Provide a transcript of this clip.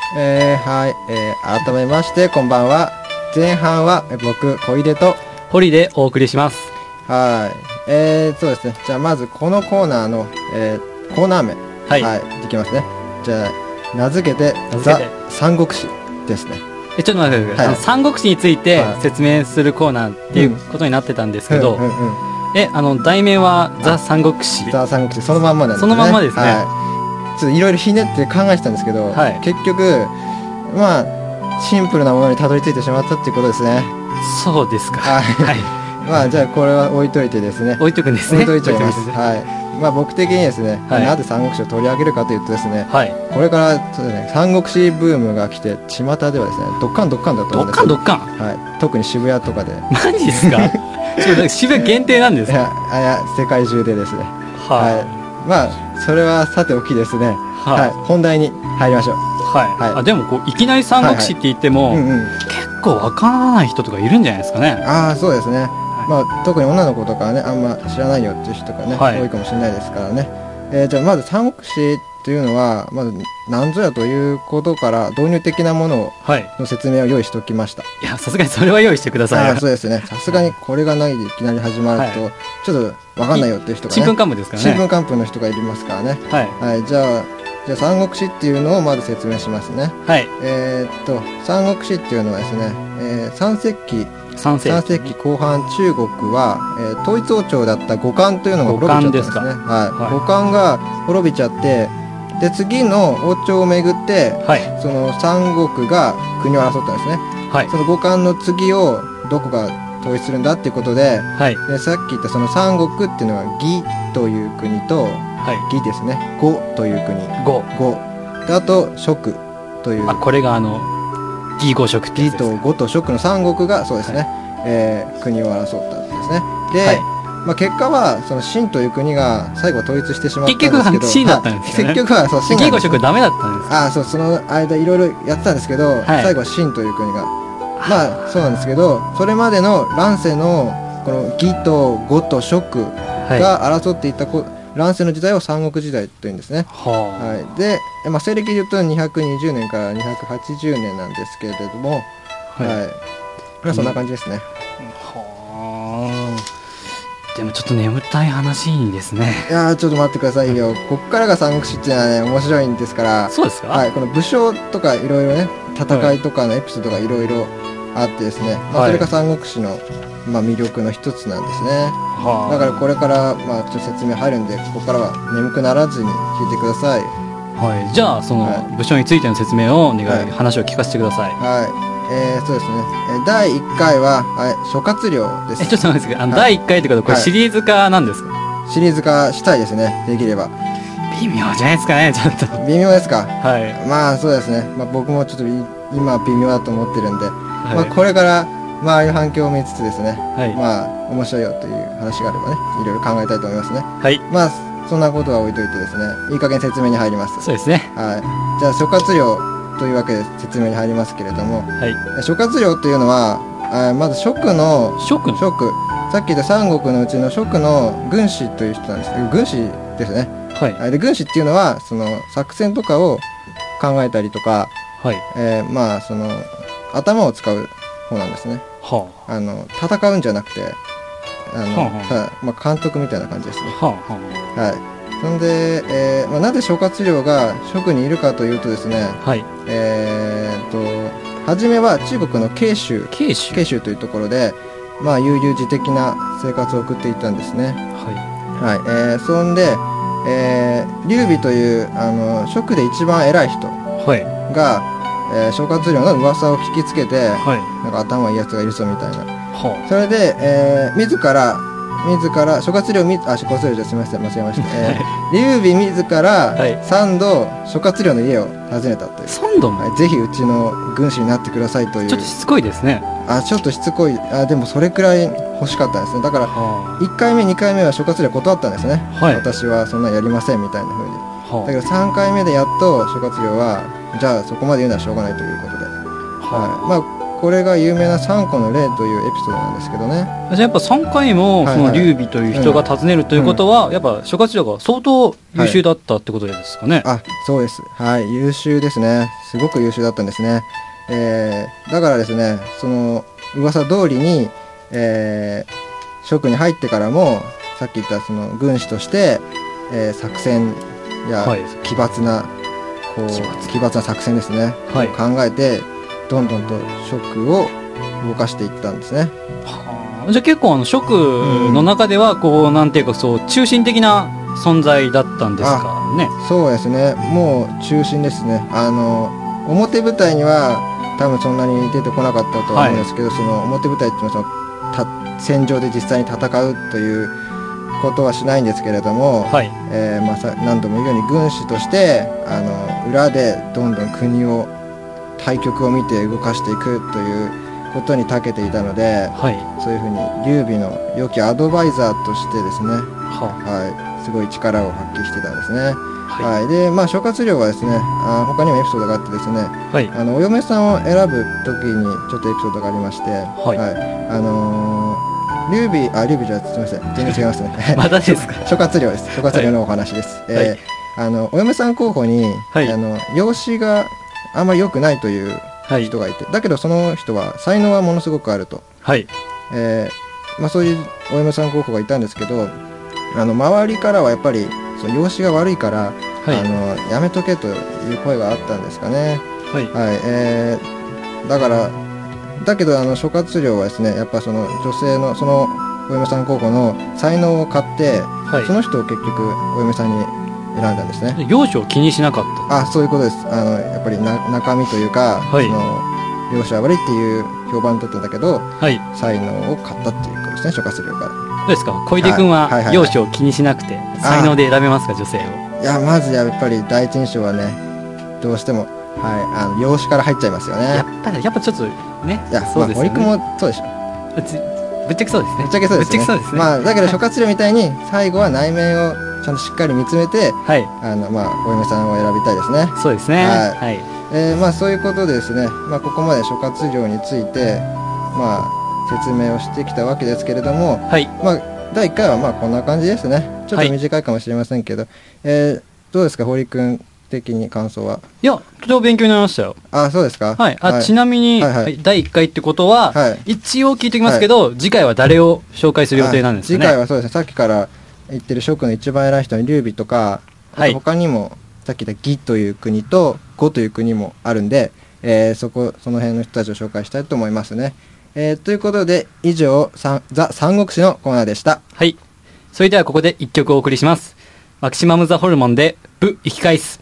はい、改めましてこんばんは。前半は僕小出と堀でお送りします。 はい、そうですね。じゃあまずこのコーナーの、コーナー名、いきますね。じゃあ名付けてザ・三国志ですね。 ちょっと待ってください。三国志について説明するコーナーっていうことになってたんですけど、題名はザ・三国志。 ザ・三国志そのまんまなんですね。 そのまんまですね。 ちょっといろいろひねって考えてたんですけど、結局まあシンプルなものにたどり着いてしまったっていうことですね。 そうですか。 はい。まあじゃあこれは置いといてですね。 置いとくんですね。 置いといちゃいます。はい。まあ僕的にですね、なぜ三国志を取り上げるかというとですね、これからそうですね、三国志ブームが来て巷ではですね、ドッカンだと思うんですよ。 ドッカン。 はい。特に渋谷とかで。 マジですか？渋谷限定なんですか？ いや世界中でですね。はい。まあそれはさておきですね。はい。本題に入りましょう。 はい。でもこういきなり三国志って言っても結構わからない人とかいるんじゃないですかね。 ああそうですね。まあ特に女の子とかはねあんま知らないよっていう人がね、多いかもしれないですからね。じゃあまず三国志っていうのはまず何ぞやということから導入的なものの説明を用意しておきました。 いやさすがにそれは用意してください。 そうですね。さすがにこれがないでいきなり始まるとちょっとわかんないよっていう人がね。 新聞幹部ですからね。 新聞幹部の人がいますからね。はい。じゃあ三国志っていうのをまず説明しますね。三国志っていうのはですね、3世紀後半中国は、統一王朝だった後漢というのが滅びちゃったんですね。後漢が滅びちゃってで次の王朝をめぐって、その三国が国を争ったんですね。その後漢の次をどこが統一するんだっていうことで、でさっき言ったその三国っていうのは魏という国と魏ですね。呉という国。呉。であと蜀という。 これが魏呉蜀ってやつです。魏と呉と蜀の三国がそうですね。国を争ったんですね。で、まあ結果はその秦という国が最後統一してしまったんですけど。 結局秦だったんですよね。 結局はそう魏呉蜀ダメだったんです。 そうその間いろいろやってたんですけど、最後は秦という国がまあそうなんですけど、それまでの乱世のこの魏と呉と蜀が争っていた乱世の時代を三国時代というんですね。で、まあ、西暦で言うと220年から280年なんですけれども、そんな感じですね。 でもちょっと眠たい話ですね。 いやちょっと待ってくださいよ。こっからが三国志っていうのはね面白いんですから。 そうですか？ この武将とかいろいろね戦いとかのエピソードがいろいろあってですね、それが三国志の魅力の一つなんですね。だからこれからちょっと説明入るんでここからは眠くならずに聞いてください。 じゃあその武将についての説明をお願い、話を聞かせてください。 そうですね。第1回は、諸葛亮です。 ちょっと待ってください。第1回ってことはこれシリーズ化なんですか？ シリーズ化したいですね。できれば。 微妙じゃないですかね。ちょっと微妙ですか？まあそうですね。僕もちょっと今微妙だと思ってるんで、これから周りの反響を見つつですね、面白いよという話があればねいろいろ考えたいと思いますね。まあそんなことは置いといてですね、いい加減説明に入ります。 そうですね。 じゃあ諸葛亮というわけで説明に入りますけれども、諸葛亮というのはまず蜀さっき言った三国のうちの蜀の軍師という人なんです。軍師ですね。で軍師っていうのはその作戦とかを考えたりとか、まあその頭を使う方なんですね。戦うんじゃなくて監督みたいな感じですね。そんで、なぜ諸葛亮が蜀にいるかというとですね、初めは中国の慶州というところで、悠々自適な生活を送っていたんですね。そんで、劉備という蜀で一番偉い人が、諸葛亮の噂を聞きつけて、なんか頭いいやつがいるぞみたいな。それで、自ら諸葛亮じゃすみません間違えました。劉備自ら3度諸葛亮の家を訪ねたという。 3度も？ ぜひうちの軍師になってくださいという。 ちょっとしつこいですね。 ちょっとしつこい。でもそれくらい欲しかったんですね。だから1回目2回目は諸葛亮断ったんですね。私はそんなやりませんみたいな風に。だけど3回目でやっと諸葛亮はじゃあそこまで言うのはしょうがないということで、 これが有名な3個の例というエピソードなんですけどね。 じゃあやっぱ3回もその劉備という人が訪ねるということは、やっぱ諸葛亮が相当優秀だったってことですかね。 あ、そうです。はい、優秀ですね。すごく優秀だったんですね。だからですね、その噂通りに、蜀に入ってからもさっき言ったその軍師として、作戦や奇抜な作戦ですね、はい、考えてどんどんと蜀を動かしていったんですね。 じゃあ結構蜀の中ではこう、なんていうかそう中心的な存在だったんですかね。 そうですね、もう中心ですね。表舞台には多分そんなに出てこなかったと思うんですけど、はい、その表舞台っていうのはその戦場で実際に戦うということはしないんですけれども、はい、何度も言うように軍師として裏でどんどん国を対局を見て動かしていくということに長けていたので、はい、そういうふうに劉備の良きアドバイザーとしてですね、はい、すごい力を発揮してたんですね。はい、で諸葛亮はですね、他にもエピソードがあってですね、はい、お嫁さんを選ぶ時にちょっとエピソードがありまして、はい、劉備じゃすみません、全然違いますね。 またですか？ 諸葛亮です。諸葛亮のお話です。お嫁さん候補に、はい、容姿があんまり良くないという人がいて、だけどその人は才能はものすごくあると、はい、そういうお嫁さん候補がいたんですけど、周りからはやっぱりその容姿が悪いから、はい、やめとけという声があったんですかね。はい、はい、だけど諸葛亮はですね、やっぱその女性のそのお嫁さん候補の才能を買って、はい、その人を結局お嫁さんに選んだんですね。 容姿を気にしなかった。 そういうことです。やっぱり中身というか、はい、その容姿は悪いっていう評判だったんだけど、はい、才能を買ったっていうことですね、諸葛亮が。 どうですか、小出君は容姿を気にしなくて才能で選べますか、女性を。 いや、まずやっぱり第一印象はね、どうしても、はい、容姿から入っちゃいますよね。 やっぱちょっとね。 いや、そうですよね。堀君もそうでしょ。 ぶっちゃけそうですね。 ぶっちゃけそうですね。だけど諸葛亮みたいに最後は内面をちゃんとしっかり見つめて、はい、お嫁さんを選びたいですね。 そうですね。はい。 そういうことでですね、ここまで諸葛亮について説明をしてきたわけですけれども、はい、第1回はこんな感じですね。ちょっと短いかもしれませんけど、どうですか、堀君的に感想は。 いや、とても勉強になりましたよ。 そうですか。 はい。ちなみに、第1回ってことは、一応聞いておきますけど、次回は誰を紹介する予定なんですかね。 次回はそうですね、さっきから言ってる蜀の一番偉い人に劉備とか、他にもさっき言った義という国と呉という国もあるんで、その辺の人たちを紹介したいと思いますね。ということで、以上ザ・三国志のコーナーでした。 はい。それではここで1曲お送りします。マキシマム・ザ・ホルモンでブ・生き返す。